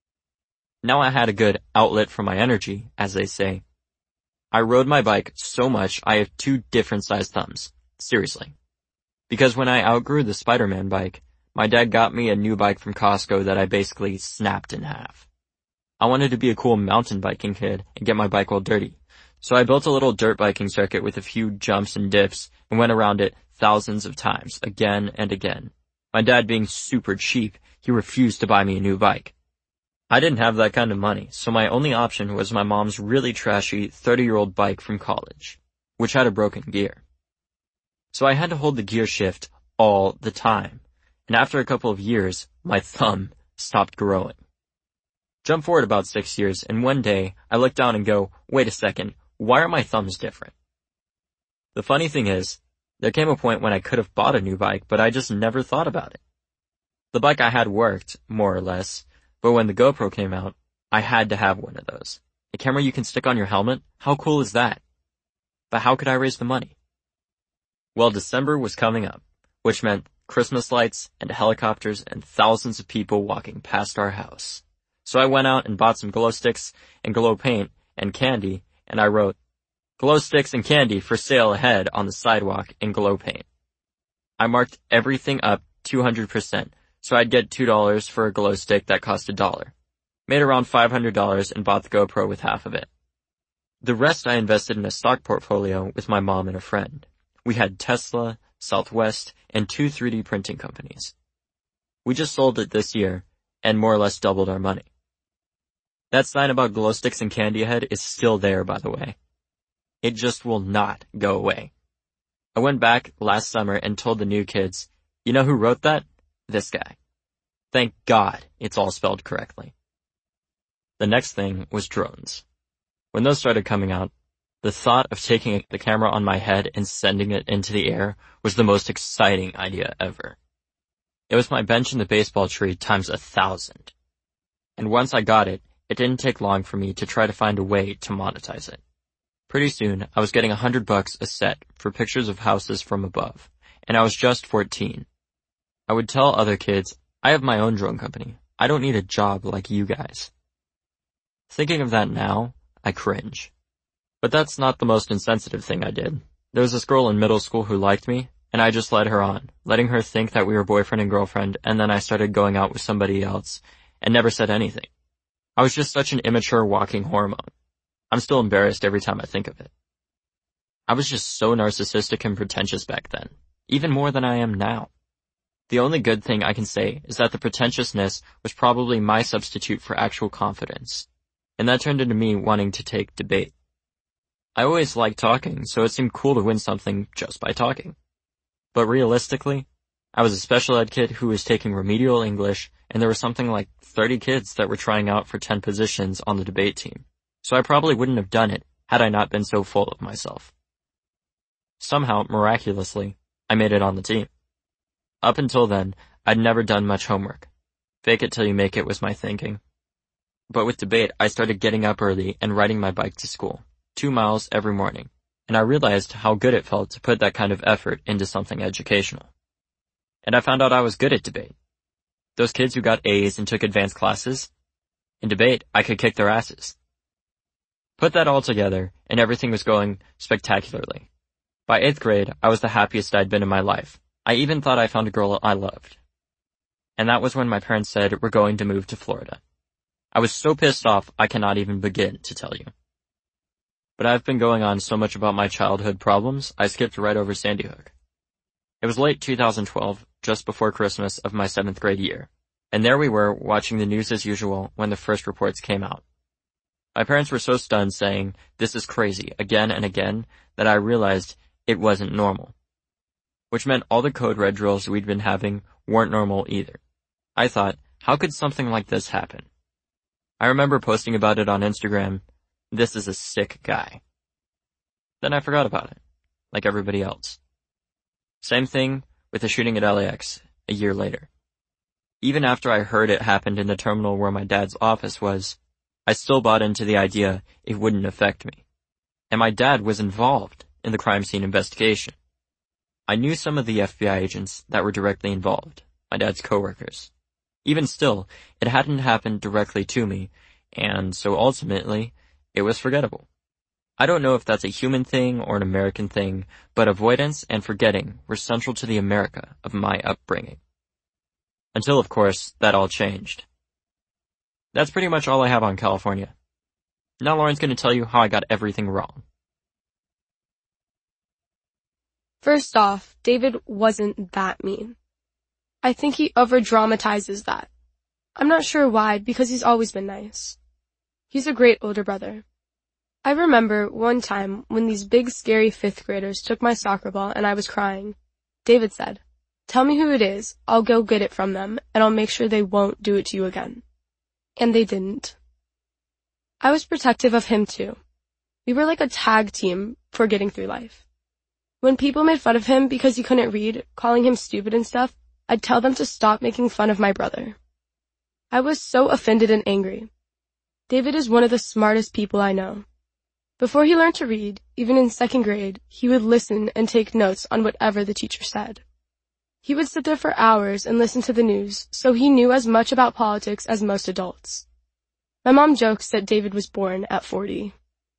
C: Now I had a good outlet for my energy, as they say. I rode my bike so much I have 2 different sized thumbs. Seriously. Because when I outgrew the Spider-Man bike, my dad got me a new bike from Costco that I basically snapped in half. I wanted to be a cool mountain biking kid and get my bike all dirty. So I built a little dirt biking circuit with a few jumps and dips and went around it thousands of times, again and again. My dad being super cheap, he refused to buy me a new bike. I didn't have that kind of money, so my only option was my mom's really trashy 30-year-old bike from college, which had a broken gear. So I had to hold the gear shift all the time, and after a couple of years, my thumb stopped growing. Jump forward about 6 years, and one day, I look down and go, wait a second, why are my thumbs different? The funny thing is, there came a point when I could have bought a new bike, but I just never thought about it. The bike I had worked, more or less, but when the GoPro came out, I had to have one of those. A camera you can stick on your helmet? How cool is that? But how could I raise the money? Well, December was coming up, which meant Christmas lights and helicopters and thousands of people walking past our house. So I went out and bought some glow sticks and glow paint and candy, and I wrote, glow sticks and candy for sale ahead on the sidewalk in glow paint. I marked everything up 200%, so I'd get $2 for a glow stick that cost $1. Made around $500 and bought the GoPro with half of it. The rest I invested in a stock portfolio with my mom and a friend. We had Tesla, Southwest, and 2 3D printing companies. We just sold it this year and more or less doubled our money. That sign about glow sticks and candy ahead is still there, by the way. It just will not go away. I went back last summer and told the new kids, you know who wrote that? This guy. Thank God it's all spelled correctly. The next thing was drones. When those started coming out, the thought of taking the camera on my head and sending it into the air was the most exciting idea ever. It was my bench in the baseball tree times 1,000. And once I got it, it didn't take long for me to try to find a way to monetize it. Pretty soon, I was getting $100 a set for pictures of houses from above, and I was just 14. I would tell other kids, I have my own drone company. I don't need a job like you guys. Thinking of that now, I cringe. But that's not the most insensitive thing I did. There was this girl in middle school who liked me, and I just led her on, letting her think that we were boyfriend and girlfriend, and then I started going out with somebody else, and never said anything. I was just such an immature walking hormone. I'm still embarrassed every time I think of it. I was just so narcissistic and pretentious back then, even more than I am now. The only good thing I can say is that the pretentiousness was probably my substitute for actual confidence, and that turned into me wanting to take debate. I always liked talking, so it seemed cool to win something just by talking. But realistically, I was a special ed kid who was taking remedial English, and there were something like 30 kids that were trying out for 10 positions on the debate team, so I probably wouldn't have done it had I not been so full of myself. Somehow, miraculously, I made it on the team. Up until then, I'd never done much homework. Fake it till you make it was my thinking. But with debate, I started getting up early and riding my bike to school, 2 miles every morning, and I realized how good it felt to put that kind of effort into something educational. And I found out I was good at debate. Those kids who got A's and took advanced classes, in debate, I could kick their asses. Put that all together, and everything was going spectacularly. By 8th grade, I was the happiest I'd been in my life. I even thought I found a girl I loved. And that was when my parents said we're going to move to Florida. I was so pissed off I cannot even begin to tell you. But I've been going on so much about my childhood problems, I skipped right over Sandy Hook. It was late 2012, just before Christmas of my 7th grade year, and there we were watching the news as usual when the first reports came out. My parents were so stunned saying, "This is crazy," again and again, that I realized it wasn't normal. Which meant all the code red drills we'd been having weren't normal either. I thought, how could something like this happen? I remember posting about it on Instagram. This is a sick guy. Then I forgot about it, like everybody else. Same thing with the shooting at LAX a year later. Even after I heard it happened in the terminal where my dad's office was, I still bought into the idea it wouldn't affect me. And my dad was involved in the crime scene investigation. I knew some of the FBI agents that were directly involved, my dad's coworkers. Even still, it hadn't happened directly to me, and so ultimately, it was forgettable. I don't know if that's a human thing or an American thing, but avoidance and forgetting were central to the America of my upbringing. Until, of course, that all changed. That's pretty much all I have on California. Now Lauren's going to tell you how I got everything wrong.
A: First off, David wasn't that mean. I think he over-dramatizes that. I'm not sure why, because he's always been nice. He's a great older brother. I remember one time when these big scary 5th graders took my soccer ball and I was crying. David said, "Tell me who it is, I'll go get it from them, and I'll make sure they won't do it to you again." And they didn't. I was protective of him too. We were like a tag team for getting through life. When people made fun of him because he couldn't read, calling him stupid and stuff, I'd tell them to stop making fun of my brother. I was so offended and angry. David is one of the smartest people I know. Before he learned to read, even in 2nd grade, he would listen and take notes on whatever the teacher said. He would sit there for hours and listen to the news, so he knew as much about politics as most adults. My mom jokes that David was born at 40.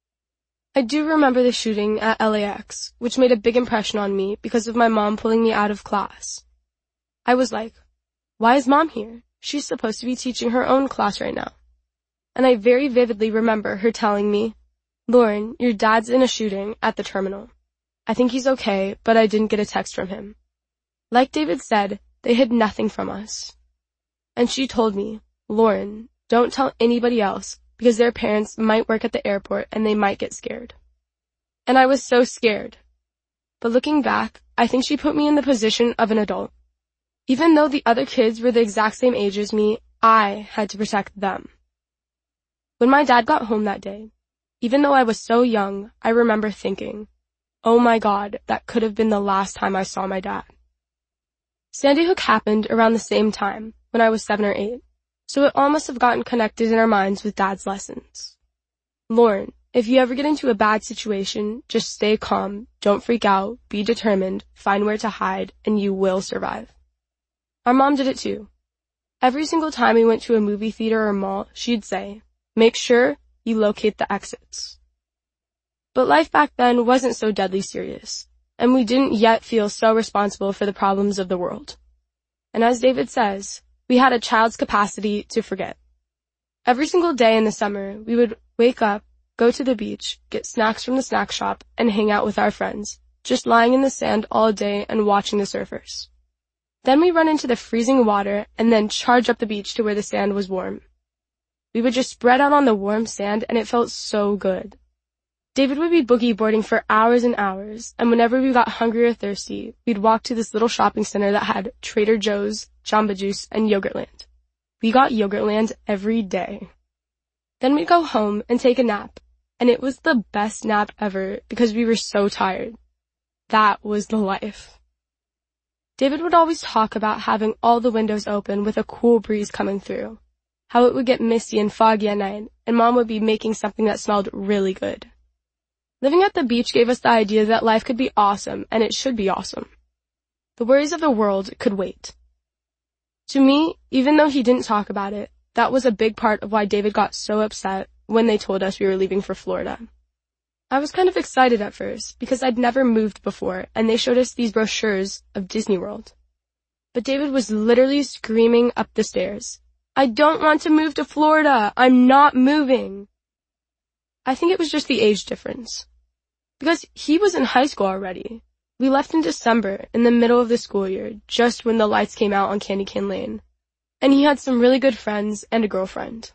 A: I do remember the shooting at LAX, which made a big impression on me because of my mom pulling me out of class. I was like, why is Mom here? She's supposed to be teaching her own class right now. And I very vividly remember her telling me, "Lauren, your dad's in a shooting at the terminal. I think he's okay, but I didn't get a text from him." Like David said, they hid nothing from us. And she told me, "Lauren, don't tell anybody else, because their parents might work at the airport and they might get scared." And I was so scared. But looking back, I think she put me in the position of an adult. Even though the other kids were the exact same age as me, I had to protect them. When my dad got home that day, even though I was so young, I remember thinking, oh my God, that could have been the last time I saw my dad. Sandy Hook happened around the same time, when I was 7 or 8, so it all must have gotten connected in our minds with Dad's lessons. Lauren, if you ever get into a bad situation, just stay calm, don't freak out, be determined, find where to hide, and you will survive. Our mom did it too. Every single time we went to a movie theater or mall, she'd say, make sure you locate the exits. But life back then wasn't so deadly serious, and we didn't yet feel so responsible for the problems of the world. And as David says, we had a child's capacity to forget. Every single day in the summer, we would wake up, go to the beach, get snacks from the snack shop, and hang out with our friends, just lying in the sand all day and watching the surfers. Then we run into the freezing water and then charge up the beach to where the sand was warm. We would just spread out on the warm sand and it felt so good. David would be boogie boarding for hours and hours, and whenever we got hungry or thirsty, we'd walk to this little shopping center that had Trader Joe's, Jamba Juice, and Yogurtland. We got Yogurtland every day. Then we'd go home and take a nap, and it was the best nap ever because we were so tired. That was the life. David would always talk about having all the windows open with a cool breeze coming through, how it would get misty and foggy at night, and Mom would be making something that smelled really good. Living at the beach gave us the idea that life could be awesome, and it should be awesome. The worries of the world could wait. To me, even though he didn't talk about it, that was a big part of why David got so upset when they told us we were leaving for Florida. I was kind of excited at first because I'd never moved before and they showed us these brochures of Disney World. But David was literally screaming up the stairs, "I don't want to move to Florida! I'm not moving!" I think it was just the age difference. Because he was in high school already. We left in December, in the middle of the school year, just when the lights came out on Candy Cane Lane. And he had some really good friends and a girlfriend.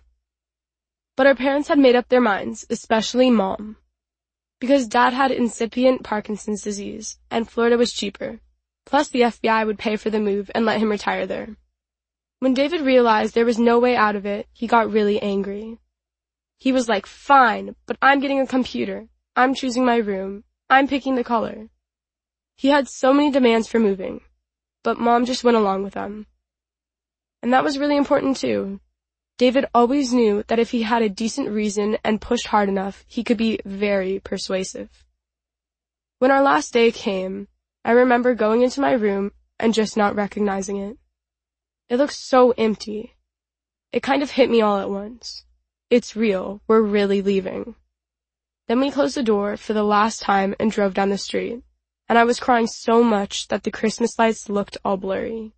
A: But our parents had made up their minds, especially Mom. Because Dad had incipient Parkinson's disease, and Florida was cheaper. Plus the FBI would pay for the move and let him retire there. When David realized there was no way out of it, he got really angry. He was like, "Fine, but I'm getting a computer. I'm choosing my room. I'm picking the color." He had so many demands for moving, but Mom just went along with them. And that was really important too. David always knew that if he had a decent reason and pushed hard enough, he could be very persuasive. When our last day came, I remember going into my room and just not recognizing it. It looked so empty. It kind of hit me all at once. It's real. We're really leaving. Then we closed the door for the last time and drove down the street, and I was crying so much that the Christmas lights looked all blurry.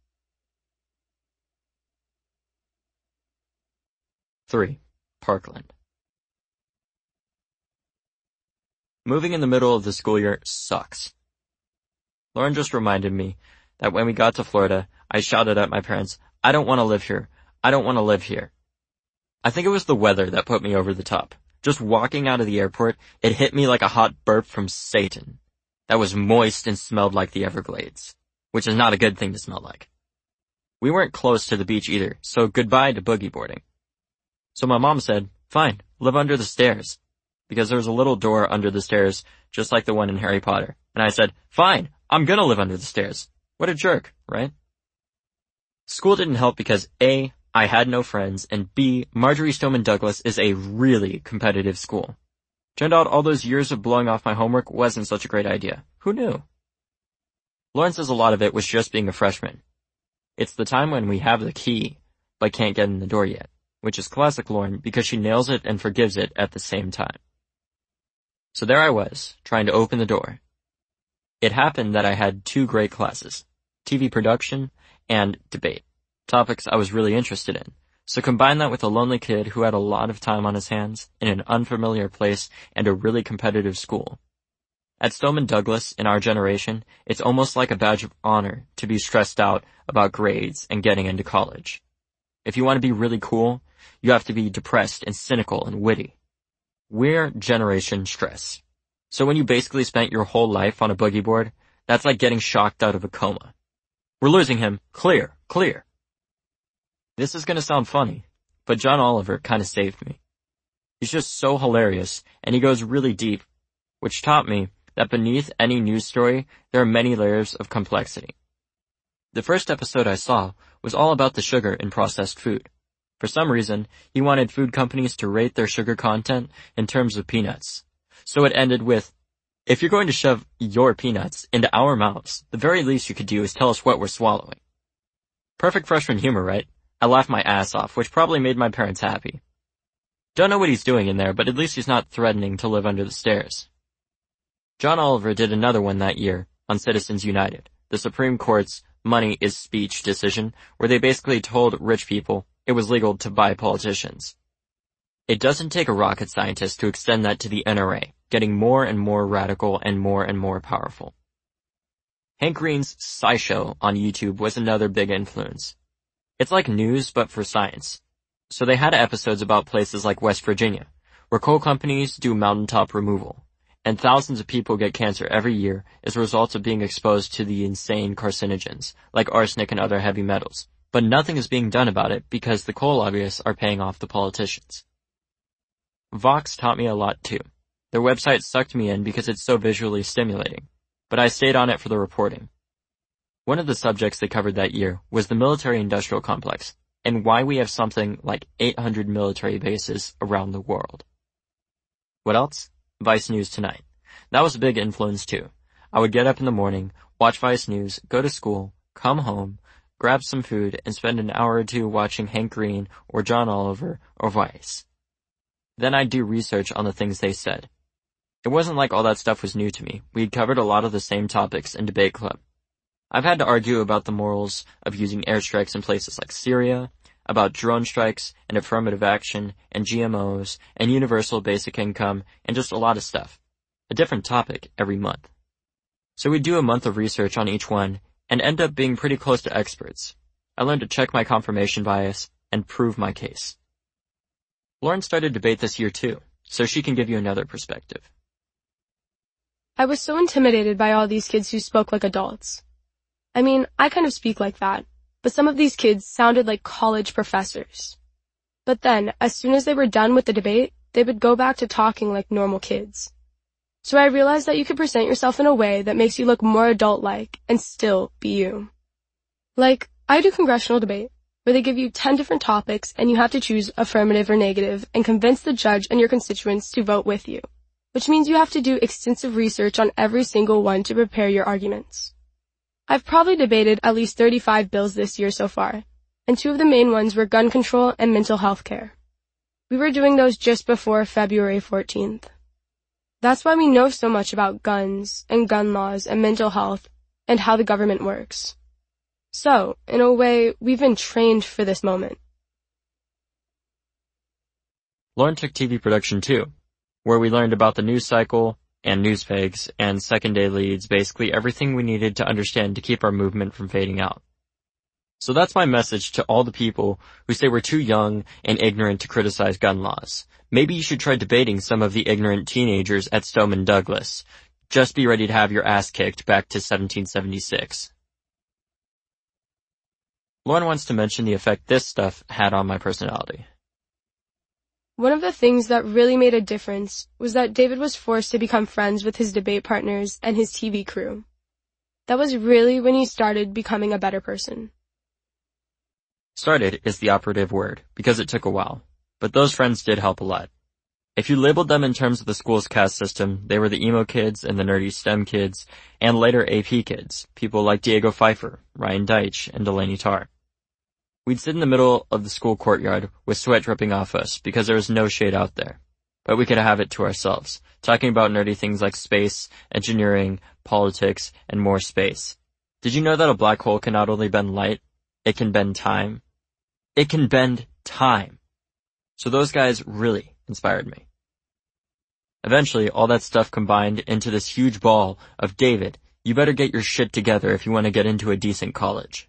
C: 3. Parkland. Moving in the middle of the school year sucks. Lauren just reminded me that when we got to Florida, I shouted at my parents, "I don't want to live here. I don't want to live here." I think it was the weather that put me over the top. Just walking out of the airport, it hit me like a hot burp from Satan. That was moist and smelled like the Everglades, which is not a good thing to smell like. We weren't close to the beach either, so goodbye to boogie boarding. So my mom said, "Fine, live under the stairs," because there was a little door under the stairs, just like the one in Harry Potter. And I said, "Fine, I'm gonna live under the stairs." What a jerk, right? School didn't help because A, I had no friends, and B, Marjory Stoneman Douglas is a really competitive school. Turned out all those years of blowing off my homework wasn't such a great idea. Who knew? Lauren says a lot of it was just being a freshman. It's the time when we have the key, but can't get in the door yet, which is classic Lauren because she nails it and forgives it at the same time. So there I was, trying to open the door. It happened that I had 2 great classes, TV production and debate, topics I was really interested in. So combine that with a lonely kid who had a lot of time on his hands in an unfamiliar place and a really competitive school. At Stoneman Douglas, in our generation, it's almost like a badge of honor to be stressed out about grades and getting into college. If you want to be really cool, you have to be depressed and cynical and witty. We're Generation Stress. So when you basically spent your whole life on a boogie board, that's like getting shocked out of a coma. "We're losing him. Clear, clear." This is gonna sound funny, but John Oliver kinda saved me. He's just so hilarious, and he goes really deep, which taught me that beneath any news story, there are many layers of complexity. The first episode I saw was all about the sugar in processed food. For some reason, he wanted food companies to rate their sugar content in terms of peanuts. So it ended with, "If you're going to shove your peanuts into our mouths, the very least you could do is tell us what we're swallowing." Perfect freshman humor, right? I laughed my ass off, which probably made my parents happy. Don't know what he's doing in there, but at least he's not threatening to live under the stairs. John Oliver did another one that year on Citizens United, the Supreme Court's money is speech decision, where they basically told rich people it was legal to buy politicians. It doesn't take a rocket scientist to extend that to the NRA, getting more and more radical and more powerful. Hank Green's SciShow on YouTube was another big influence. It's like news, but for science. So they had episodes about places like West Virginia, where coal companies do mountaintop removal, and thousands of people get cancer every year as a result of being exposed to the insane carcinogens, like arsenic and other heavy metals. But nothing is being done about it because the coal lobbyists are paying off the politicians. Vox taught me a lot too. Their website sucked me in because it's so visually stimulating, but I stayed on it for the reporting. One of the subjects they covered that year was the military-industrial complex, and why we have something like 800 military bases around the world. What else? Vice News Tonight. That was a big influence too. I would get up in the morning, watch Vice News, go to school, come home, grab some food, and spend an hour or two watching Hank Green or John Oliver or Vice. Then I'd do research on the things they said. It wasn't like all that stuff was new to me. We'd covered a lot of the same topics in debate club. I've had to argue about the morals of using airstrikes in places like Syria, about drone strikes and affirmative action and GMOs and universal basic income and just a lot of stuff. A different topic every month. So we'd do a month of research on each one and end up being pretty close to experts. I learned to check my confirmation bias and prove my case. Lauren started debate this year too, so she can give you another perspective.
A: I was so intimidated by all these kids who spoke like adults. I mean, I kind of speak like that, but some of these kids sounded like college professors. But then, as soon as they were done with the debate, they would go back to talking like normal kids. So I realized that you could present yourself in a way that makes you look more adult-like and still be you. Like, I do congressional debate, where they give you 10 different topics and you have to choose affirmative or negative and convince the judge and your constituents to vote with you, which means you have to do extensive research on every single one to prepare your arguments. I've probably debated at least 35 bills this year so far, and 2 of the main ones were gun control and mental health care. We were doing those just before February 14th. That's why we know so much about guns and gun laws and mental health and how the government works. So, in a way, we've been trained for this moment.
C: Lauren took TV production too, where we learned about the news cycle and news pegs and second day leads, basically everything we needed to understand to keep our movement from fading out. So that's my message to all the people who say we're too young and ignorant to criticize gun laws. Maybe you should try debating some of the ignorant teenagers at Stoneman Douglas. Just be ready to have your ass kicked back to 1776. Lauren wants to mention the effect this stuff had on my personality.
A: One of the things that really made a difference was that David was forced to become friends with his debate partners and his TV crew. That was really when he started becoming a better person.
C: Started is the operative word, because it took a while. But those friends did help a lot. If you labeled them in terms of the school's caste system, they were the emo kids and the nerdy STEM kids, and later AP kids, people like Diego Pfeiffer, Ryan Deitch, and Delaney Tarr. We'd sit in the middle of the school courtyard with sweat dripping off us because there was no shade out there. But we could have it to ourselves, talking about nerdy things like space, engineering, politics, and more space. Did you know that a black hole can not only bend light, it can bend time? It can bend time. So those guys really inspired me. Eventually, all that stuff combined into this huge ball of, David, you better get your shit together if you want to get into a decent college.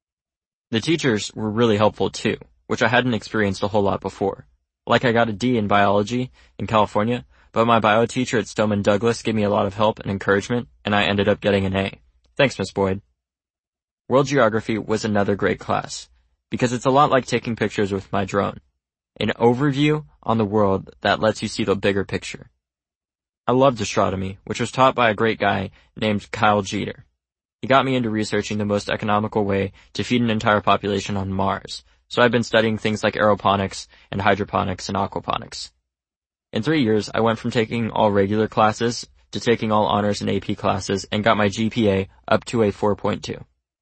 C: The teachers were really helpful too, which I hadn't experienced a whole lot before. Like I got a D in biology in California, but my bio teacher at Stoneman Douglas gave me a lot of help and encouragement, and I ended up getting an A. Thanks, Miss Boyd. World Geography was another great class, because it's a lot like taking pictures with my drone. An overview on the world that lets you see the bigger picture. I loved astronomy, which was taught by a great guy named Kyle Jeter. He got me into researching the most economical way to feed an entire population on Mars, so I've been studying things like aeroponics and hydroponics and aquaponics. In 3 years, I went from taking all regular classes to taking all honors and AP classes and got my GPA up to a 4.2.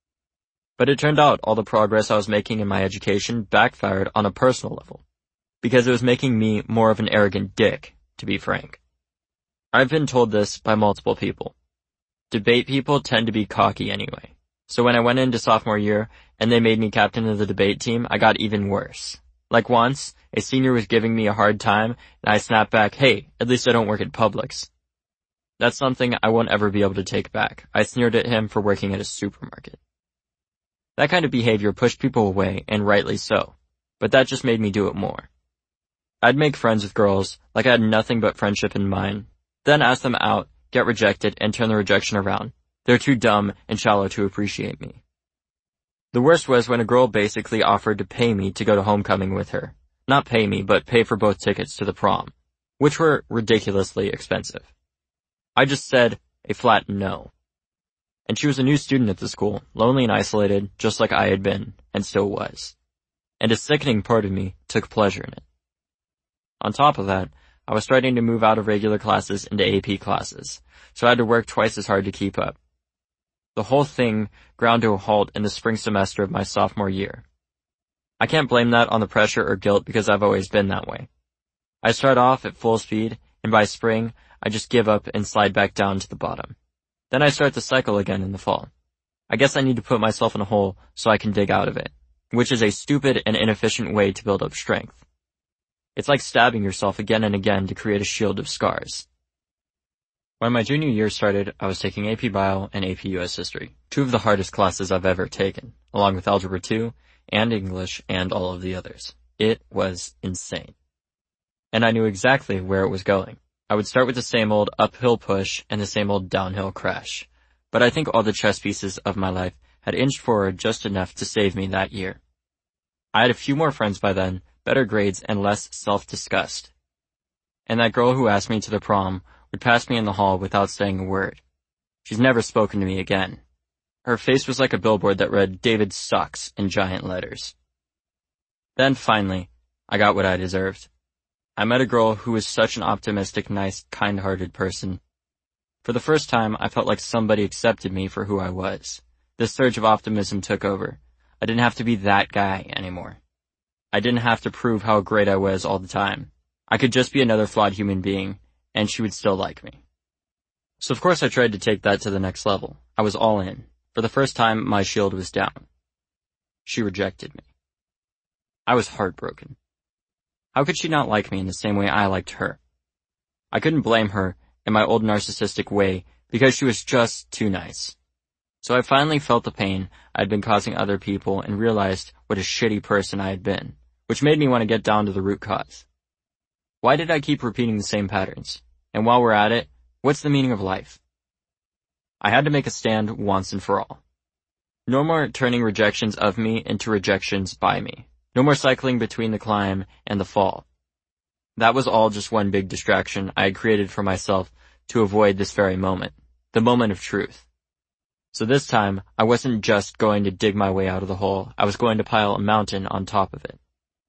C: But it turned out all the progress I was making in my education backfired on a personal level, because it was making me more of an arrogant dick, to be frank. I've been told this by multiple people. Debate people tend to be cocky anyway. So when I went into sophomore year and they made me captain of the debate team, I got even worse. Like once, a senior was giving me a hard time and I snapped back, hey, at least I don't work at Publix. That's something I won't ever be able to take back. I sneered at him for working at a supermarket. That kind of behavior pushed people away, and rightly so. But that just made me do it more. I'd make friends with girls like I had nothing but friendship in mind, then ask them out, get rejected, and turn the rejection around. They're too dumb and shallow to appreciate me. The worst was when a girl basically offered to pay me to go to homecoming with her. Not pay me, but pay for both tickets to the prom, which were ridiculously expensive. I just said a flat no. And she was a new student at the school, lonely and isolated, just like I had been, and still was. And a sickening part of me took pleasure in it. On top of that, I was starting to move out of regular classes into AP classes, so I had to work twice as hard to keep up. The whole thing ground to a halt in the spring semester of my sophomore year. I can't blame that on the pressure or guilt because I've always been that way. I start off at full speed, and by spring, I just give up and slide back down to the bottom. Then I start the cycle again in the fall. I guess I need to put myself in a hole so I can dig out of it, which is a stupid and inefficient way to build up strength. It's like stabbing yourself again and again to create a shield of scars. When my junior year started, I was taking AP Bio and AP US History, 2 of the hardest classes I've ever taken, along with Algebra 2 and English and all of the others. It was insane. And I knew exactly where it was going. I would start with the same old uphill push and the same old downhill crash. But I think all the chess pieces of my life had inched forward just enough to save me that year. I had a few more friends by then, better grades, and less self-disgust. And that girl who asked me to the prom would pass me in the hall without saying a word. She's never spoken to me again. Her face was like a billboard that read, "David sucks," in giant letters. Then finally, I got what I deserved. I met a girl who was such an optimistic, nice, kind-hearted person. For the first time, I felt like somebody accepted me for who I was. This surge of optimism took over. I didn't have to be that guy anymore. I didn't have to prove how great I was all the time. I could just be another flawed human being, and she would still like me. So of course I tried to take that to the next level. I was all in. For the first time, my shield was down. She rejected me. I was heartbroken. How could she not like me in the same way I liked her? I couldn't blame her in my old narcissistic way because she was just too nice. So I finally felt the pain I had been causing other people and realized what a shitty person I had been, which made me want to get down to the root cause. Why did I keep repeating the same patterns? And while we're at it, what's the meaning of life? I had to make a stand once and for all. No more turning rejections of me into rejections by me. No more cycling between the climb and the fall. That was all just one big distraction I had created for myself to avoid this very moment, the moment of truth. So this time, I wasn't just going to dig my way out of the hole, I was going to pile a mountain on top of it.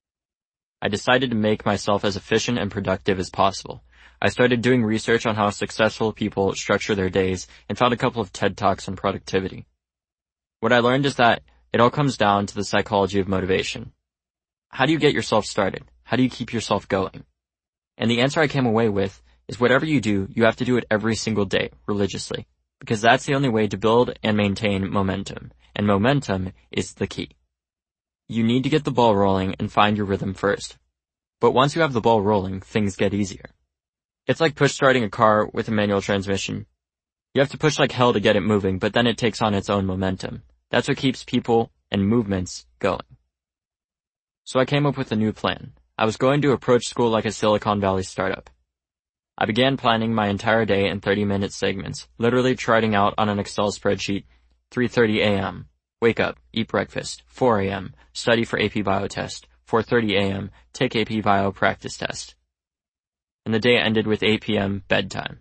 C: I decided to make myself as efficient and productive as possible. I started doing research on how successful people structure their days and found a couple of TED Talks on productivity. What I learned is that it all comes down to the psychology of motivation. How do you get yourself started? How do you keep yourself going? And the answer I came away with is whatever you do, you have to do it every single day, religiously, because that's the only way to build and maintain momentum, and momentum is the key. You need to get the ball rolling and find your rhythm first. But once you have the ball rolling, things get easier. It's like push starting a car with a manual transmission. You have to push like hell to get it moving, but then it takes on its own momentum. That's what keeps people and movements going. So I came up with a new plan. I was going to approach school like a Silicon Valley startup. I began planning my entire day in 30-minute segments, literally charting out on an Excel spreadsheet, 3:30 a.m., wake up, eat breakfast, 4 a.m., study for AP Bio test, 4:30 a.m., take AP Bio practice test. And the day ended with 8 p.m. bedtime.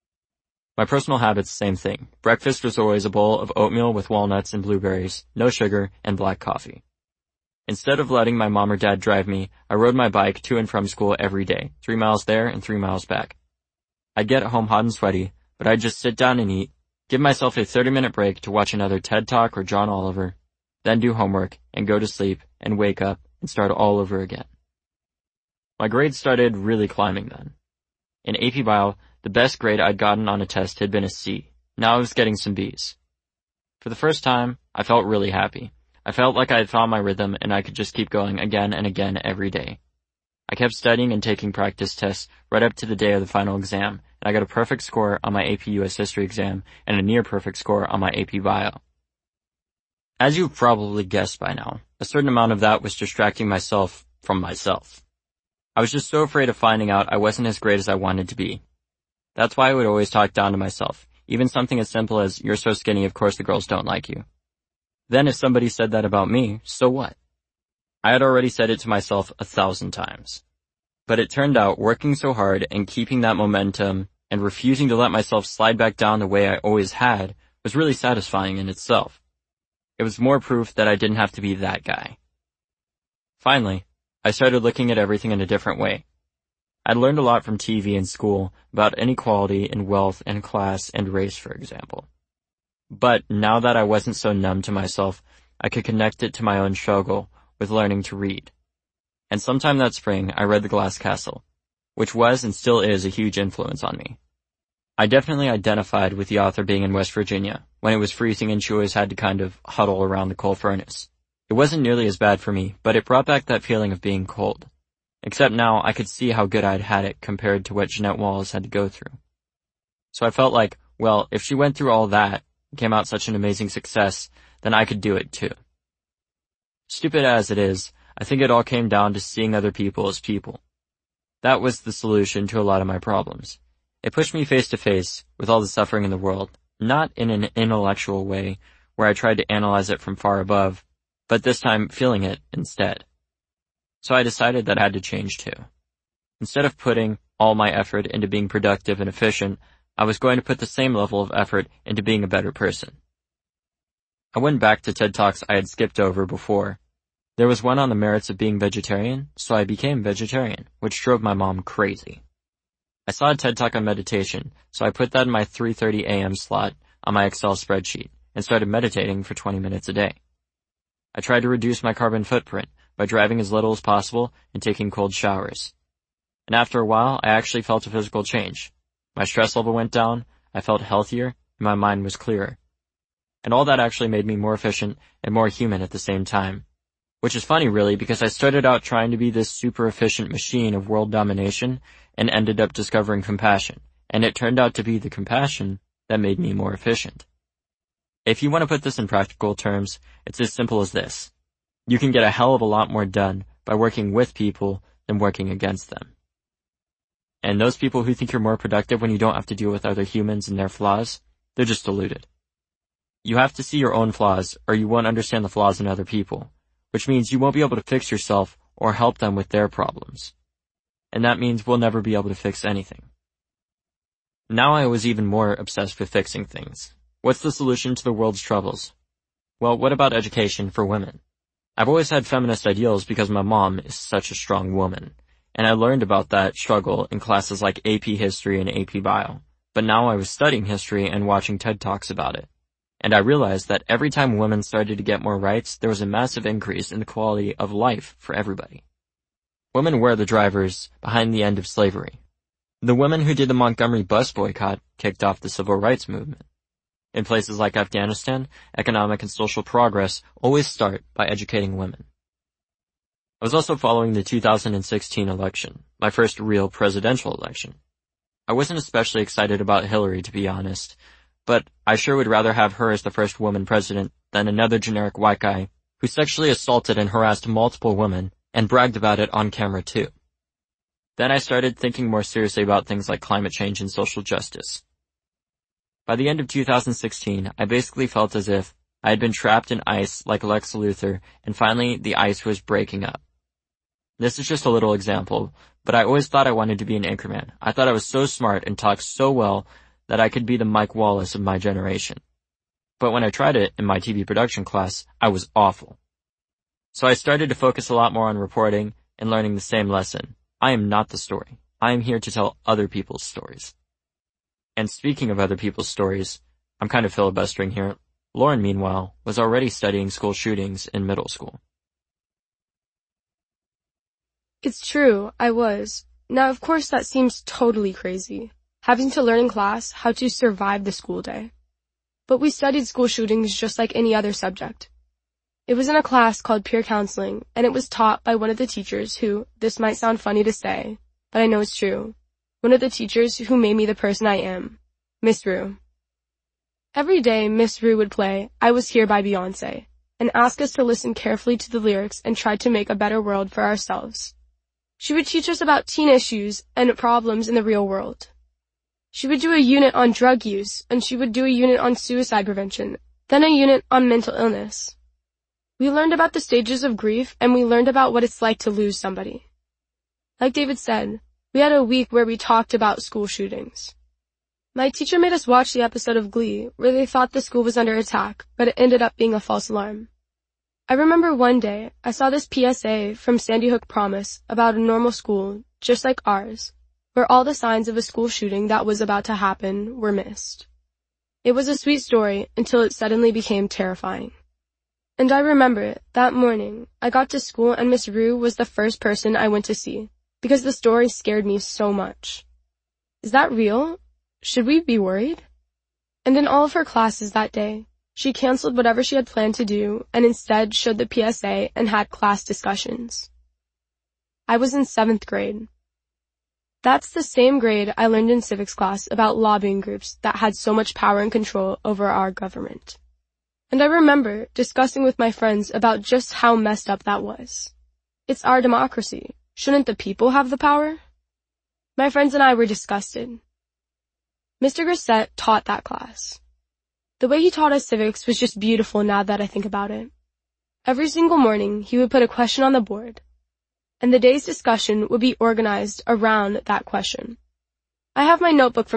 C: My personal habits, same thing. Breakfast was always a bowl of oatmeal with walnuts and blueberries, no sugar, and black coffee. Instead of letting my mom or dad drive me, I rode my bike to and from school every day, 3 miles there and 3 miles back. I'd get home hot and sweaty, but I'd just sit down and eat, give myself a 30-minute break to watch another TED Talk or John Oliver, then do homework and go to sleep and wake up and start all over again. My grades started really climbing then. In AP Bio, the best grade I'd gotten on a test had been a C. Now I was getting some Bs. For the first time, I felt really happy. I felt like I had found my rhythm and I could just keep going again and again every day. I kept studying and taking practice tests right up to the day of the final exam, and I got a perfect score on my AP US History exam and a near perfect score on my AP Bio. As you've probably guessed by now, a certain amount of that was distracting myself from myself. I was just so afraid of finding out I wasn't as great as I wanted to be. That's why I would always talk down to myself, even something as simple as, "You're so skinny, of course the girls don't like you." Then if somebody said that about me, so what? I had already said it to myself 1,000 times. But it turned out working so hard and keeping that momentum and refusing to let myself slide back down the way I always had was really satisfying in itself. It was more proof that I didn't have to be that guy. Finally, I started looking at everything in a different way. I'd learned a lot from TV and school about inequality in wealth and class and race, for example. But now that I wasn't so numb to myself, I could connect it to my own struggle with learning to read. And sometime that spring, I read The Glass Castle, which was and still is a huge influence on me. I definitely identified with the author being in West Virginia, when it was freezing and she always had to kind of huddle around the coal furnace. It wasn't nearly as bad for me, but it brought back that feeling of being cold. Except now I could see how good I'd had it compared to what Jeanette Walls had to go through. So I felt like, well, if she went through all that, and came out such an amazing success, then I could do it too. Stupid as it is, I think it all came down to seeing other people as people. That was the solution to a lot of my problems. It pushed me face to face with all the suffering in the world, not in an intellectual way where I tried to analyze it from far above, but this time feeling it instead. So I decided that I had to change too. Instead of putting all my effort into being productive and efficient, I was going to put the same level of effort into being a better person. I went back to TED Talks I had skipped over before. There was one on the merits of being vegetarian, so I became vegetarian, which drove my mom crazy. I saw a TED Talk on meditation, so I put that in my 3:30 a.m. slot on my Excel spreadsheet and started meditating for 20 minutes a day. I tried to reduce my carbon footprint by driving as little as possible and taking cold showers. And after a while, I actually felt a physical change. My stress level went down, I felt healthier, and my mind was clearer. And all that actually made me more efficient and more human at the same time. Which is funny really, because I started out trying to be this super efficient machine of world domination and ended up discovering compassion. And it turned out to be the compassion that made me more efficient. If you want to put this in practical terms, it's as simple as this. You can get a hell of a lot more done by working with people than working against them. And those people who think you're more productive when you don't have to deal with other humans and their flaws, they're just deluded. You have to see your own flaws, or you won't understand the flaws in other people, which means you won't be able to fix yourself or help them with their problems. And that means we'll never be able to fix anything. Now I was even more obsessed with fixing things. What's the solution to the world's troubles? Well, what about education for women? I've always had feminist ideals because my mom is such a strong woman, and I learned about that struggle in classes like AP History and AP Bio. But now I was studying history and watching TED Talks about it. And I realized that every time women started to get more rights, there was a massive increase in the quality of life for everybody. Women were the drivers behind the end of slavery. The women who did the Montgomery bus boycott kicked off the civil rights movement. In places like Afghanistan, economic and social progress always start by educating women. I was also following the 2016 election, my first real presidential election. I wasn't especially excited about Hillary, to be honest, but I sure would rather have her as the first woman president than another generic white guy who sexually assaulted and harassed multiple women and bragged about it on camera too. Then I started thinking more seriously about things like climate change and social justice. By the end of 2016, I basically felt as if I had been trapped in ice like Lex Luthor, and finally the ice was breaking up. This is just a little example, but I always thought I wanted to be an anchorman. I thought I was so smart and talked so well that I could be the Mike Wallace of my generation. But when I tried it in my TV production class, I was awful. So I started to focus a lot more on reporting and learning the same lesson. I am not the story. I am here to tell other people's stories. And speaking of other people's stories, I'm kind of filibustering here. Lauren, meanwhile, was already studying school shootings in middle school.
A: It's true, I was. Now, of course, that seems totally crazy, having to learn in class how to survive the school day. But we studied school shootings just like any other subject. It was in a class called Peer Counseling, and it was taught by one of the teachers who, this might sound funny to say, but I know it's true, one of the teachers who made me the person I am, Miss Rue. Every day, Miss Rue would play I Was Here by Beyonce, and ask us to listen carefully to the lyrics and try to make a better world for ourselves. She would teach us about teen issues and problems in the real world. She would do a unit on drug use, and she would do a unit on suicide prevention, then a unit on mental illness. We learned about the stages of grief, and we learned about what it's like to lose somebody. Like David said, we had a week where we talked about school shootings. My teacher made us watch the episode of Glee where they thought the school was under attack, but it ended up being a false alarm. I remember one day I saw this PSA from Sandy Hook Promise about a normal school, just like ours, where all the signs of a school shooting that was about to happen were missed. It was a sweet story until it suddenly became terrifying. And I remember that morning I got to school and Miss Rue was the first person I went to see because the story scared me so much. Is that real? Should we be worried? And in all of her classes that day, she canceled whatever she had planned to do and instead showed the PSA and had class discussions. I was in 7th grade. That's the same grade I learned in civics class about lobbying groups that had so much power and control over our government. And I remember discussing with my friends about just how messed up that was. It's our democracy. Shouldn't the people have the power? My friends and I were disgusted. Mr. Grissett taught that class. The way he taught us civics was just beautiful now that I think about it. Every single morning, he would put a question on the board, and the day's discussion would be organized around that question. I have my notebook from